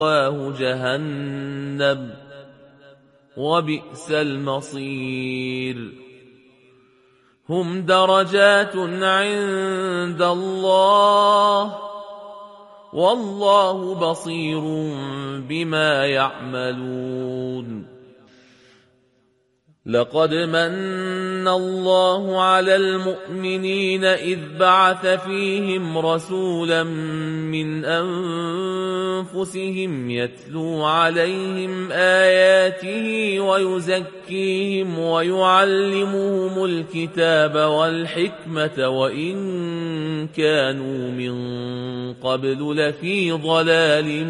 وَمَأْوَاهُ جَهَنَّمُ وَبِئْسَ الْمَصِيرُ هم درجات عند الله والله بصير بما يعملون لقد من الله على المؤمنين إذ بعث فيهم رسولا من أنفسهم يتلو عليهم آياته ويزكيهم ويعلمهم الكتاب والحكمة وإن كانوا من قبل لفي ضلال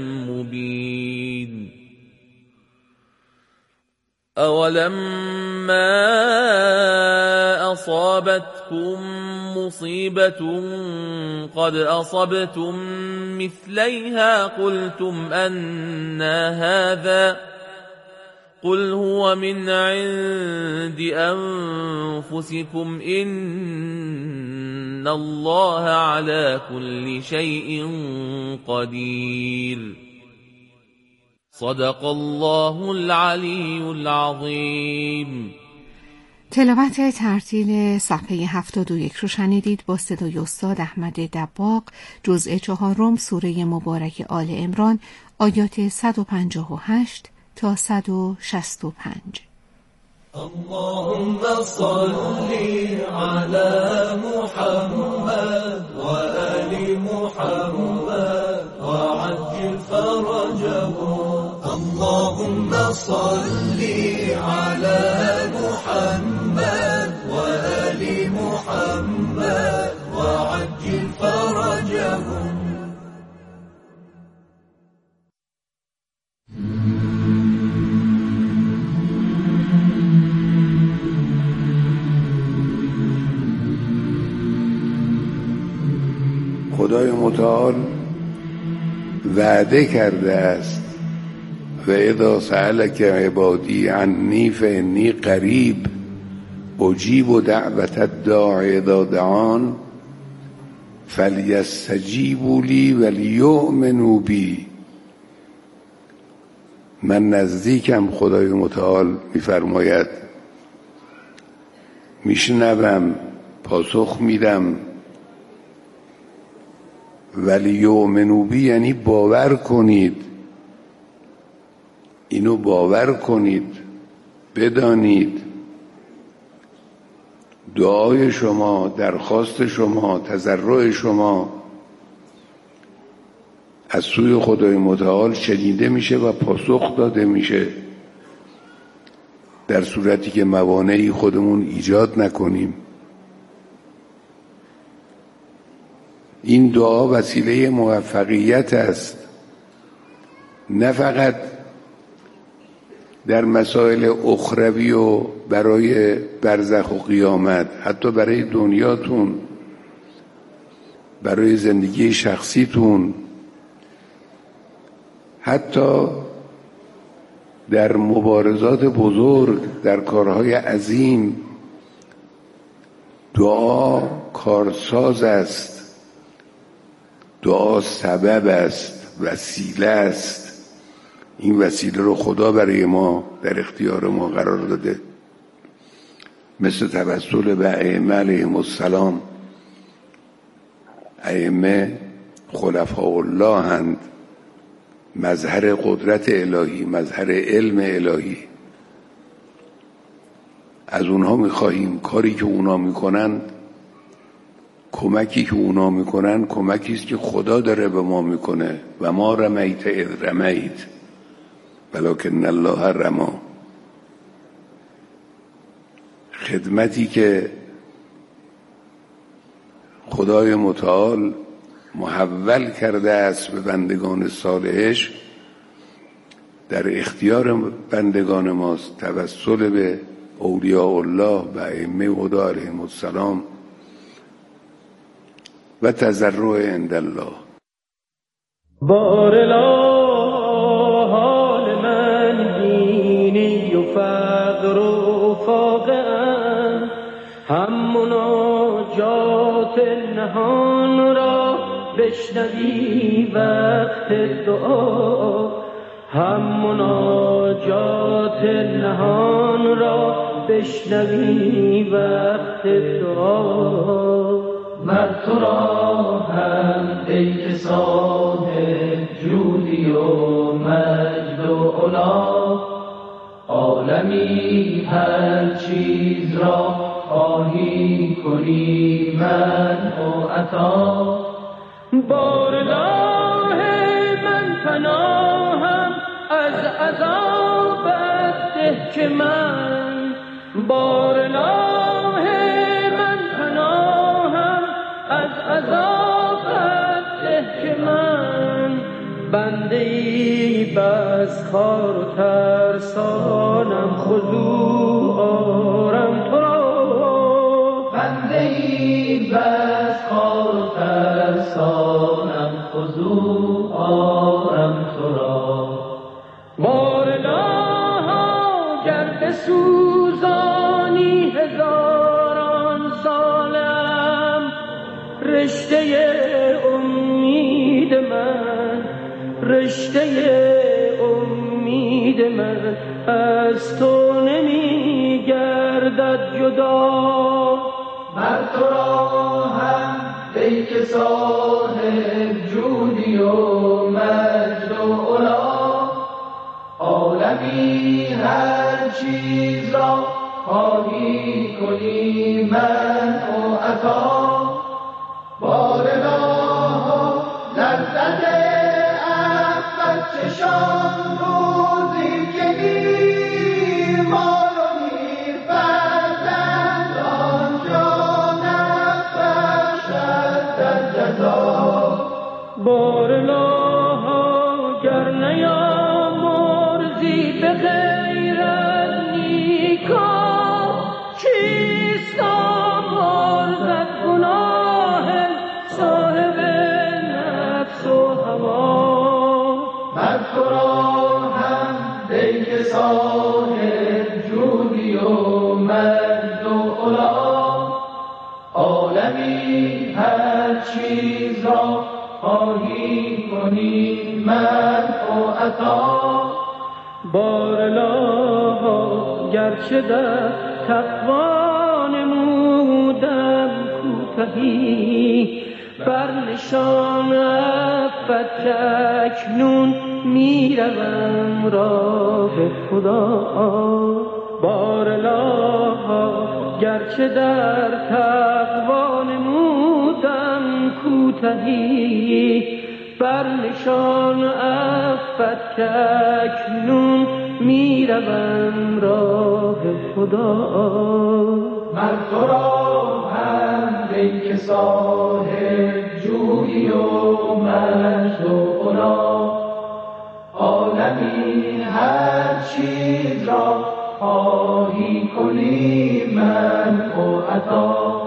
مبين أولما أصابتكم مصيبة قد أصبتم مثليها قلتم أنى هذا قل هو من عند أنفسكم إن الله على كل شيء قدير صدق الله العلی العظیم. تلاوت ترتیل صفحه 71 رو شنیدید با صدای استاد احمد دباغ، جزء 4 سوره مبارک آل عمران، آیات 158 تا 165. اللهم صل على محمد وآل محمد وعجل فرجهم. اللهم صل على محمد وآل محمد وعجل فرجهم. خدای متعال وعده کرده است و اذا سألك عبادی عنی فانی قریب اجیب دعوت الداع اذا دعان فلیستجیبوا لی ولیؤمنوا بی. من نزدیکم، خدای متعال میفرماید، میشنوم، پاسخ میدم. ولیؤمنوا بی یعنی باور کنید، اینو باور کنید، بدانید دعای شما، درخواست شما، تضرع شما از سوی خدای متعال شنیده میشه و پاسخ داده میشه، در صورتی که موانعی خودمون ایجاد نکنیم. این دعا وسیله موفقیت است، نه فقط در مسائل اخروی و برای برزخ و قیامت، حتی برای دنیاتون، برای زندگی شخصیتون، حتی در مبارزات بزرگ، در کارهای عظیم دعا کارساز است، دعا سبب است، وسیله است. این وسیله رو خدا برای ما در اختیار ما قرار داده، مثل توسل به ائمه علیهم السلام. ائمه خلفاء الله هند، مظهر قدرت الهی، مظهر علم الهی. از اونها میخواهیم کاری که اونا میکنن، کمکی که اونا میکنن، کمکی است که خدا داره به ما میکنه. و ما رمیت اذ رمیت ولکن الله رما. خدمتی که خدای متعال محول کرده است به بندگان صالحش، در اختیار بندگان ماست، توسل به اولیاء الله و ائمه خدا علیهم السلام و تضرع عند الله. بارلا حال من بینی و فقر و فاقه، هم مناجات نهان را بشنوی وقت وقت دعا، هم مناجات نهان را بشنوی وقت دعا. مرد تو را هم ای که صاحب جودی و مجد و علا، عالمی هر چیز را خواهی کنی منع و عطا. بارگاه من پناهم از عذابت ده که من، بارگاه من پناهم از عذابت ده که من، بنده ای بس خوار و ترسانم خضوع آرم تو را، بنده ای بس خوار و ترسانم خضوع آرم تو را. بارگاها گر بسوزانی هزاران سالم، رشته امید من، رشته امید من از تو نمی گردد جدا. مرد تو را هم ای که صاحب جودی و مجد و علا، عالمی هر چیز را خواهی کنی منع و عطا. بارگاه لذت عفوت چشان روزی که میر مال و میر فرزند آنجا نبخشد در جزا. بارگاها گر نیامرزی به غیر از نیکا، چیست آمرزد گناه صاحب نفس و هوا. مرد تو را هم ای که صاحب جودی و مجد و علا، عالمی هر چیز را خواهی کنی منع و عطا. بارلاها گرچه در تقوا نمودم کوتهی، بر نشان عفوت اکنون میروم راه خدا. بارلاها گرچه در تقوا نمودم کوتهی، بر نشان عفوت اکنون میروم راه خدا. مرد تو را هم ای که صاحب جودی و مجد و علا، عالمی هر چیز را خواهی کنی منع و عطا.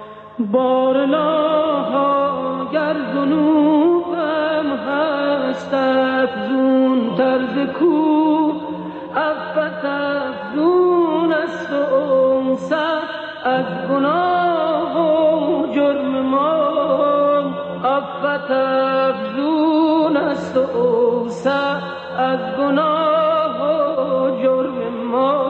بارلاها گر ذنوبم هست افزون طرز کوه، عفوت افزون است و اوسع از گناه و جرم ما، عفوت افزون است و اوسع از گناه و جرم ما.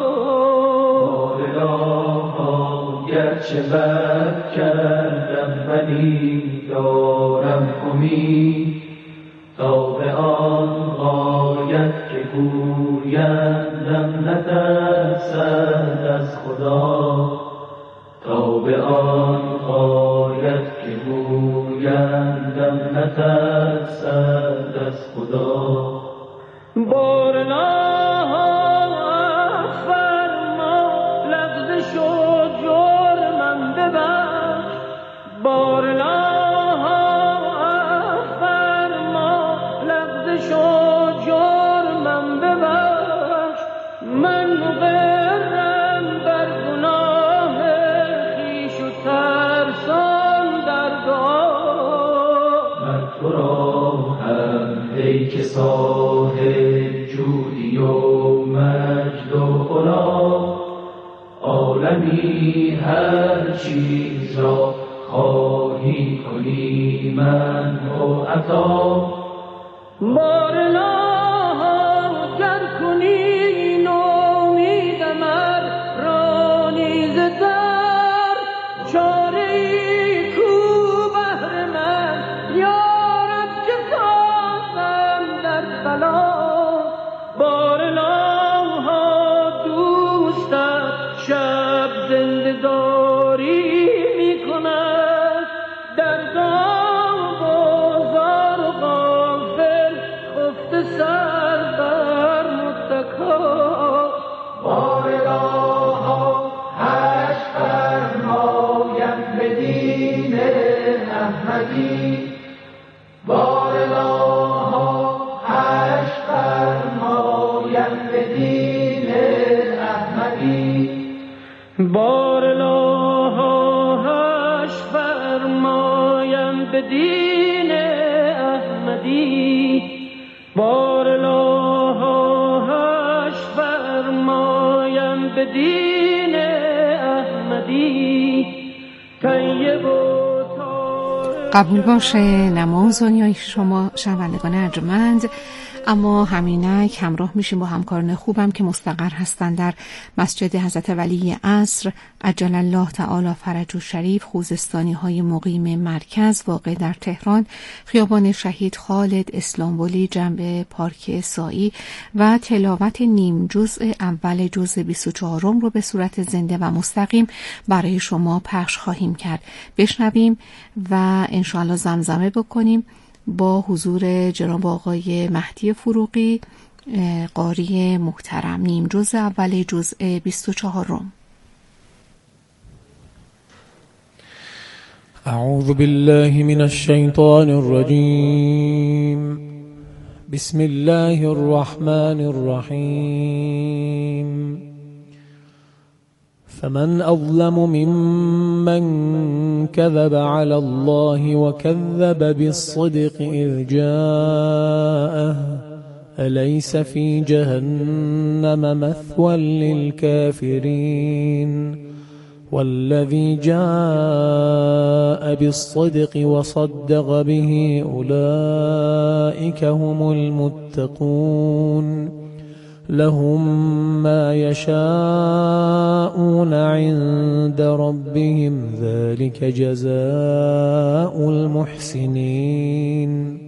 گرچه بد کردم ولی دارم امید، تا به آن غایت که گویندم نترسد از خدا، تا به آن غایت که گویندم نترسد از خدا. بارلاها فرما لغزش و جرمم ببخش، بارلاها فرما لغزش و جرمم ببخش، من مقرم بر گناه خویش و ترسان در دعا. من تو را هم ای که صاحب جودی و مجد و علا، عالمی هر چیز را خواهی کنی منع و عطا. بارلا گر کنی نومیدم را نیز در چاره کو بهر من یارب که سازم در بلا بارلا دوستت شب زندگاری می کند در بازار و غافل خفته سر بر متکا بارلاها هش فرمایم به دین احمدی بارلاها هش فرمایم به دین احمدی بارلاها هش فرمایم به دین احمدی بارلاها هش فرمایم به دین احمدی طیب و قبول باشه نماز دنیای شما شنوندگان ارجمند. اما همینک همراه میشیم با همکاران خوبم که مستقر هستند در مسجد حضرت ولی عصر عجل الله تعالی فرجه الشریف، خوزستانی های مقیم مرکز واقع در تهران، خیابان شهید خالد اسلامبولی جنب پارک سایی، و تلاوت نیم جزء اول جزء 24 رو به صورت زنده و مستقیم برای شما پخش خواهیم کرد. بشنویم و انشاءالله زمزمه بکنیم با حضور جناب آقای مهدی فروغی قاری محترم. نیم جزء اول جزء 24. اعوذ بالله من الشیطان الرجیم بسم الله الرحمن الرحیم فمن أظلم ممن كذب على الله وكذب بالصدق إذ جاءه أليس في جهنم مثوى للكافرين والذي جاء بالصدق وصدق به أولئك هم المتقون لهم ما يشاءون عند ربهم ذلك جزاء المحسنين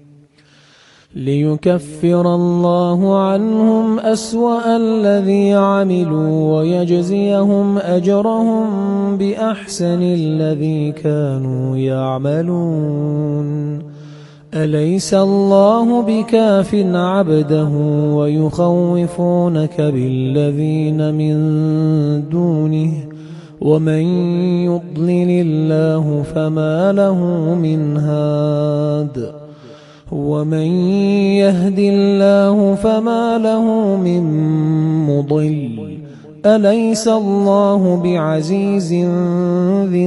ليكفر الله عنهم أسوأ الذي عملوا ويجزيهم أجرهم بأحسن الذي كانوا يعملون أليس الله بكاف عبده ويخوفونك بالذين من دونه ومن يضلل الله فما له من هاد ومن يهد الله فما له من مضل أليس الله بعزيز ذي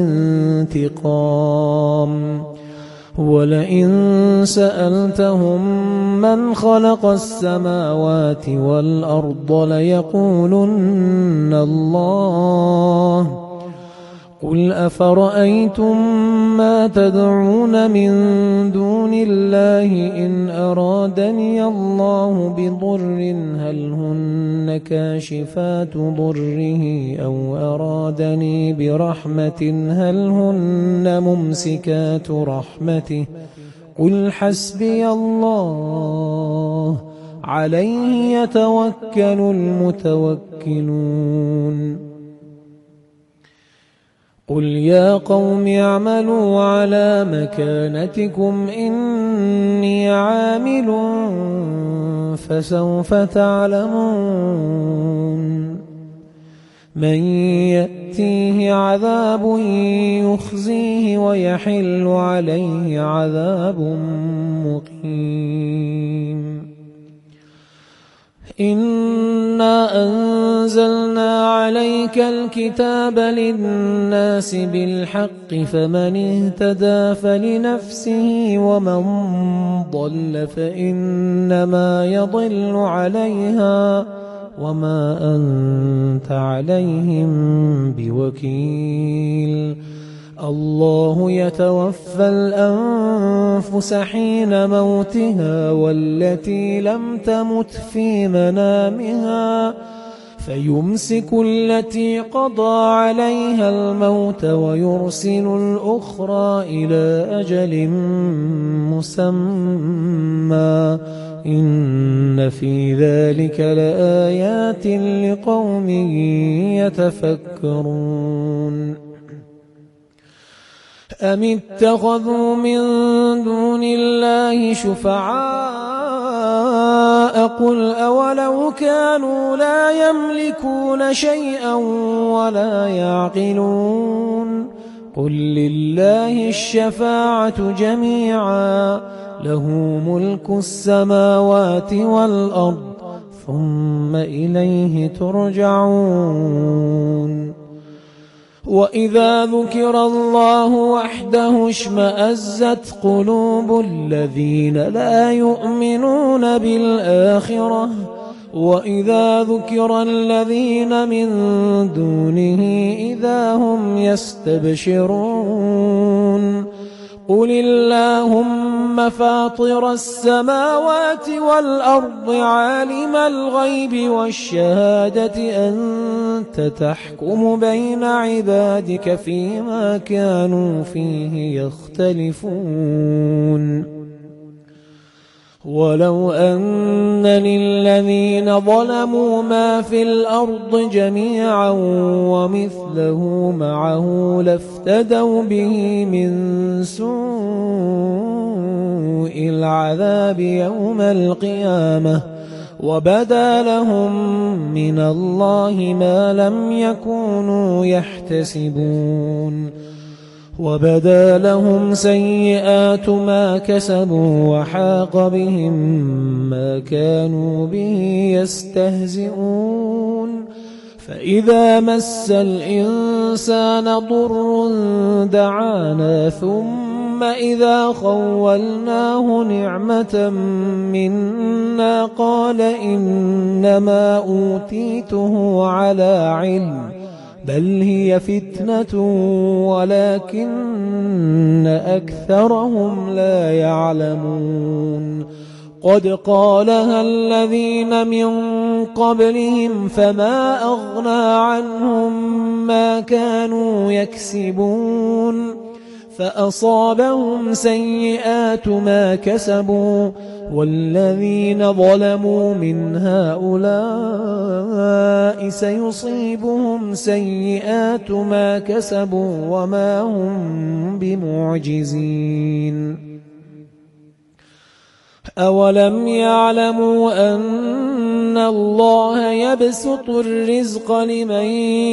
انتقام ولئن سألتهم من خلق السماوات والأرض ليقولن الله قل أفرأيتم ما تدعون من دون الله إن أرادني الله بضر هل هن كاشفات ضره أو أرادني برحمة هل هن ممسكات رحمته قل حسبي الله عليه يتوكل المتوكلون قل يا قوم اعملوا على مكانتكم إني عامل فسوف تعلمون من يأتيه عذاب يخزيه ويحل عليه عذاب مقيم إنا أنزلنا عليك الكتاب للناس بالحق فمن اهتدى فلنفسه ومن ضل فإنما يضل عليها وما أنت عليهم بوكيل الله يتوفى الأنفس حين موتها والتي لم تمت في منامها فيمسك التي قضى عليها الموت ويرسل الأخرى إلى أجل مسمى إن في ذلك لآيات لقوم يتفكرون أم اتخذوا من دون الله شفعاء قل أولو كانوا لا يملكون شيئا ولا يعقلون قل لله الشفاعة جميعا له ملك السماوات والأرض ثم إليه ترجعون وإذا ذكر الله وحده اشمأزت قلوب الذين لا يؤمنون بالآخرة وإذا ذكر الذين من دونه إذا هم يستبشرون قل اللهم فاطر السماوات والأرض عالم الغيب والشهادة أنت تحكم بين عبادك فيما كانوا فيه يختلفون ولو أن للذين ظلموا ما في الأرض جميعا ومثله معه لافتدوا به من سوء العذاب يوم القيامة وبدا لهم من الله ما لم يكونوا يحتسبون وبدا لهم سيئات ما كسبوا وحاق بهم ما كانوا به يستهزئون فإذا مس الإنسان ضر دعانا ثم إذا خولناه نعمة منا قال إنما أوتيته على علم بل هي فتنة ولكن أكثرهم لا يعلمون قد قالها الذين من قبلهم فما أغنى عنهم ما كانوا يكسبون فأصابهم سيئات ما كسبوا والذين ظلموا من هؤلاء سيصيبهم سيئات ما كسبوا وما هم بمعجزين أولم يعلموا أن الله يبسط الرزق لمن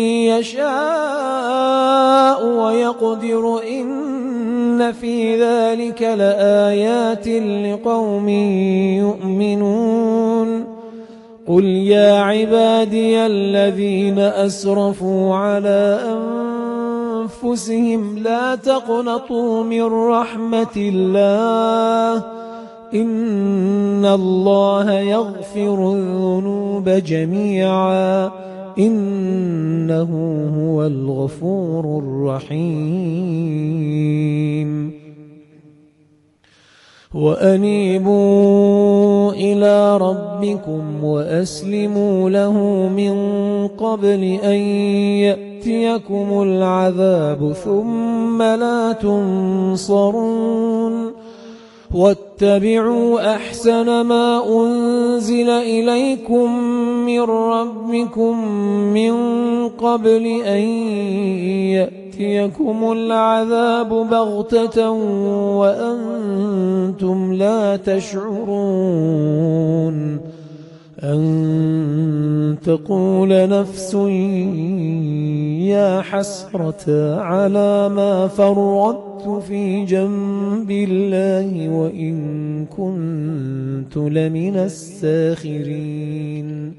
يشاء ويقدر إن في ذلك لآيات لقوم يؤمنون قل يا عبادي الذين أسرفوا على أنفسهم لا تقنطوا من رحمة الله إن الله يغفر الذنوب جميعا إنه هو الغفور الرحيم وأنيبوا إلى ربكم وأسلموا له من قبل أن يأتيكم العذاب ثم لا تنصرون واتبعوا أحسن ما أنزل إليكم من ربكم من قبل أن يأتيكم العذاب بغتة وأنتم لا تشعرون أن تقول نفس يا حسرة على ما فرطت في جنب الله وإن كنت لمن الساخرين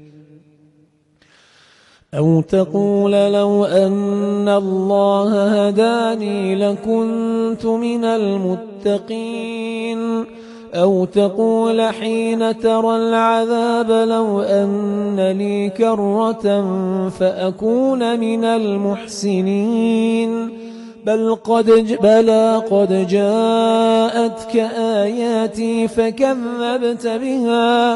أو تقول لو أن الله هداني لكنت من المتقين أو تقول حين ترى العذاب لو أن لي كرة فأكون من المحسنين بلى قد جاءتك آياتي فكذبت بها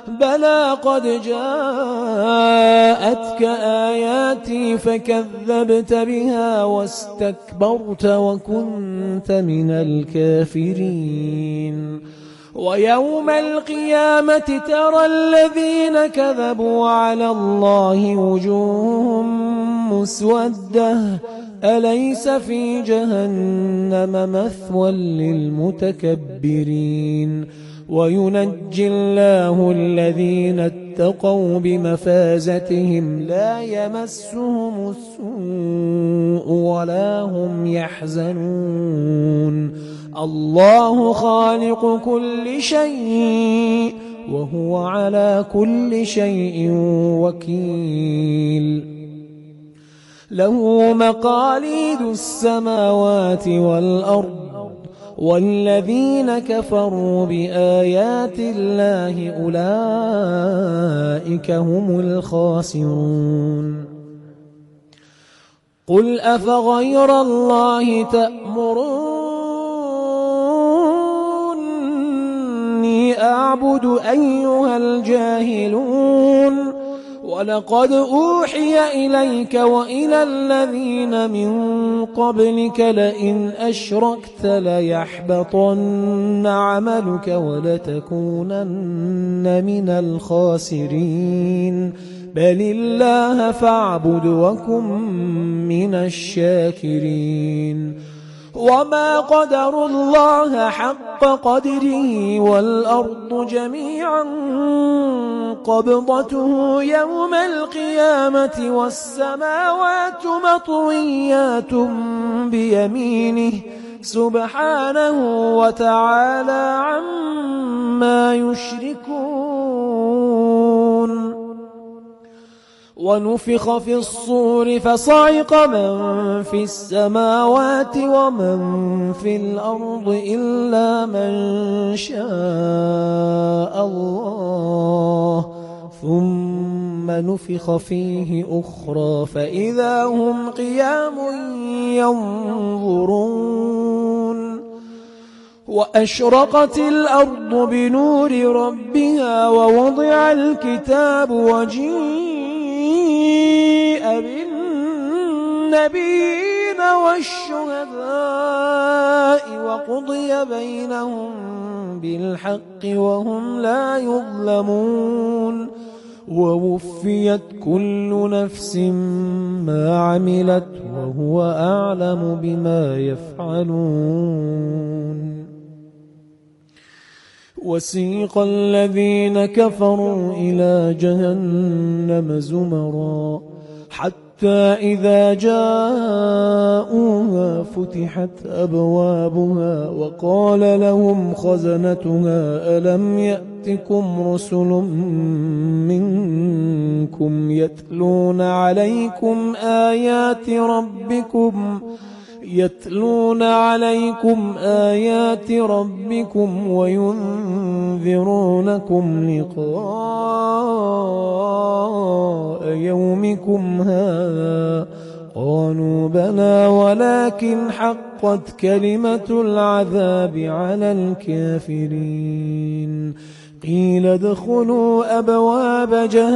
واستكبرت وكنت من الكافرين ويوم القيامة ترى الذين كذبوا على الله وجوههم مسودة أليس في جهنم مثوى للمتكبرين وينجي الله الذين اتقوا بمفازتهم لا يمسهم السوء ولا هم يحزنون الله خالق كل شيء وهو على كل شيء وكيل له مقاليد السماوات والأرض والذين كفروا بآيات الله أولئك هم الخاسرون قل أفغير الله تأمروني أعبد أيها الجاهلون ولقد أوحي إليك وإلى الذين من قبلك لئن أشركت ليحبطن عملك ولتكونن من الخاسرين بل الله فاعبد وكن من الشاكرين وما قدروا الله حق قدره والأرض جميعا قبضته يوم القيامة والسماوات مطويات بيمينه سبحانه وتعالى عما يشركون ونفخ في الصور فصعق من في السماوات ومن في الأرض إلا من شاء الله ثم نفخ فيه أخرى فإذا هم قيام ينظرون وأشرقت الأرض بنور ربها ووضع الكتاب وجيء بالنبيين والشهداء وقضي بينهم بالحق وهم لا يظلمون ووفيت كل نفس ما عملت وهو أعلم بما يفعلون وسيق الذين كفروا إلى جهنم زمرا حتى إذا جاءوها فتحت أبوابها وقال لهم خزنتها ألم يأتكم رسل منكم يتلون عليكم آيات ربكم وينذرونكم لقاء يومكم هذا قالوا بلى ولكن حقت كلمة العذاب على الكافرين قيل ادخلوا أبواب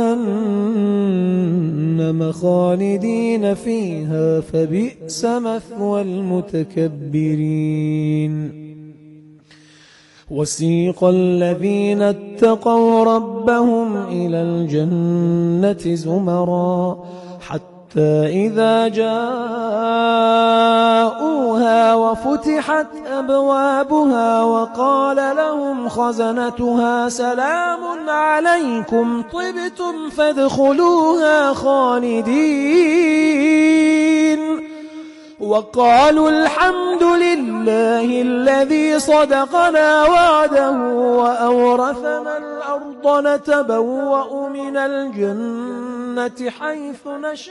جهنم خالدين فيها فبئس مثوى المتكبرين وسيق الذين اتقوا ربهم إلى الجنة زمرا حتى إذا جاءوها وفتحت أبوابها وقال لهم خزنتها سلام عليكم طبتم فادخلوها خالدين وقالوا الحمد لله الذي صدقنا وعده وأورثنا الأرض نتبوأ من الجنة حيث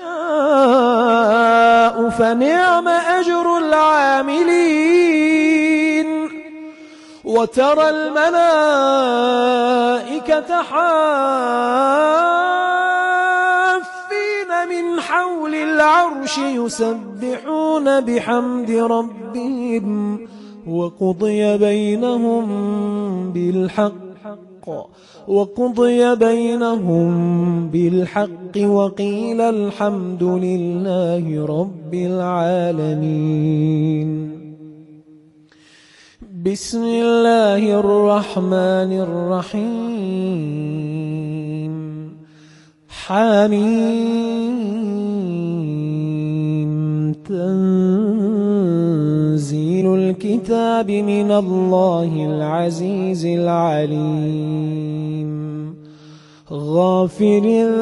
نشاء فنعم أجر العاملين وترى الملائكة حافين من حول العرش يسبحون بحمد ربهم وقضي بينهم بالحق وقيل الحمد لله رب العالمين. بسم الله الرحمن الرحيم. حميم. تنزيل الكتاب من الله العزيز العليم. غافر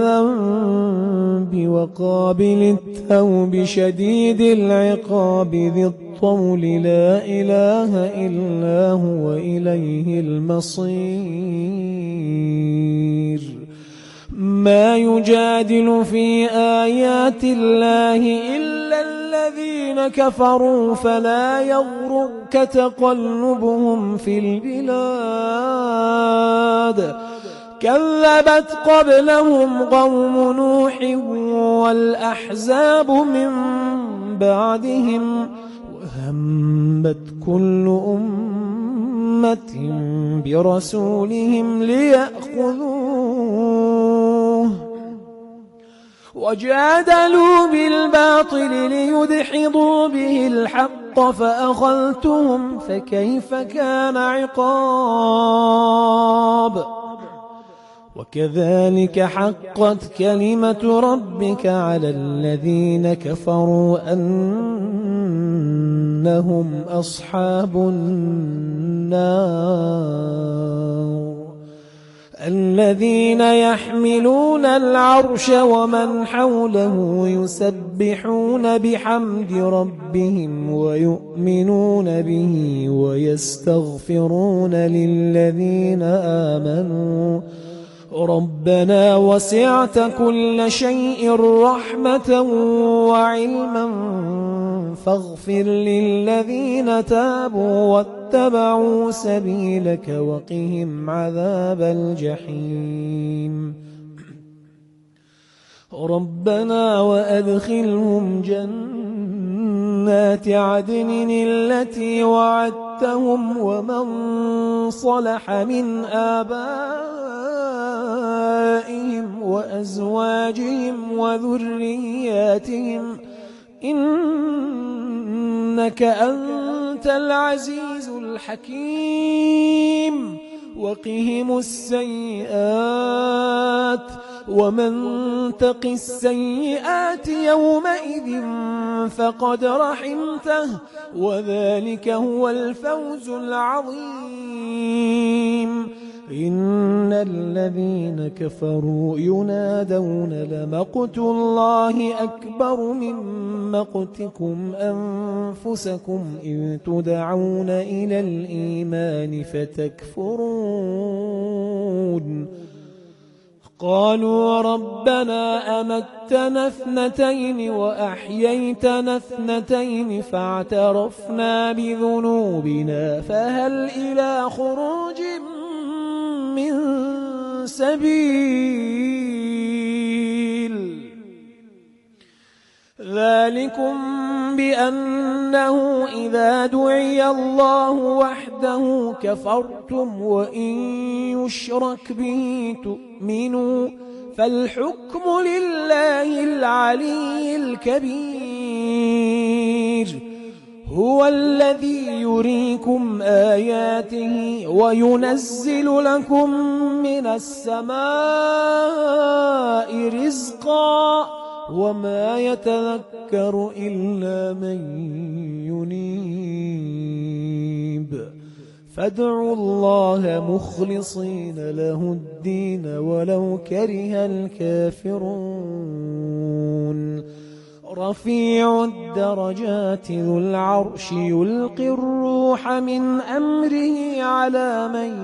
الذنب وقابل التوب شديد العقاب ذي الطول لا إله إلا هو إليه المصير. ما يجادل في آيات الله إلا الذين كفروا فلا يغرك تقلبهم في البلاد. كذبت قبلهم قوم نوح والأحزاب من بعدهم وهمت كل أمة برسولهم ليأخذوه وجادلوا بالباطل ليدحضوا به الحق فأخذتهم فكيف كان عقاب. وكذلك حقت كلمة ربك على الذين كفروا أنهم أصحاب النار. الذين يحملون العرش ومن حوله يسبحون بحمد ربهم ويؤمنون به ويستغفرون للذين آمنوا ربنا وسعت كل شيء رحمة وعلما فاغفر للذين تابوا واتبعوا سبيلك وقهم عذاب الجحيم. ربنا وأدخلهم جنات عدن التي وعدتهم ومن صلح من آبائهم وأزواجهم وذرياتهم إنك أنت العزيز الحكيم. وقهم السيئات ومن تق السيئات يومئذ فقد رحمته وذلك هو الفوز العظيم. إن الذين كفروا ينادون لمقت الله أكبر من مقتكم أنفسكم إذ تدعون إلى الإيمان فتكفرون. قالوا ربنا أمتنا اثنتين وأحييتنا اثنتين فاعترفنا بذنوبنا فهل إلى خروج من سبيل. ذلكم بأنه إذا دعي الله وحده كفرتم وإن يشرك به تؤمنوا فالحكم لله العلي الكبير. هو الذي يريكم آياته وينزل لكم من السماء رزقا وما يتذكر إلا من ينيب. فادعوا الله مخلصين له الدين ولو كره الكافرون. رفيع الدرجات ذو العرش يلقي الروح من أمره على من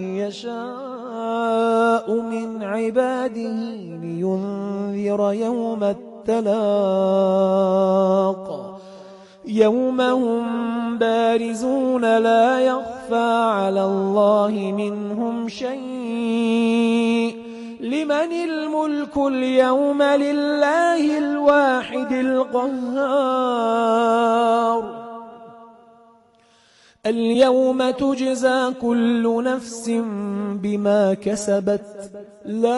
يشاء من عباده لينذر يوم التلاق. يوم هم بارزون لا يخفى على الله منهم شيء لمن الملك اليوم لله الواحد القهار اليوم تجزى كل نفس بما كسبت لا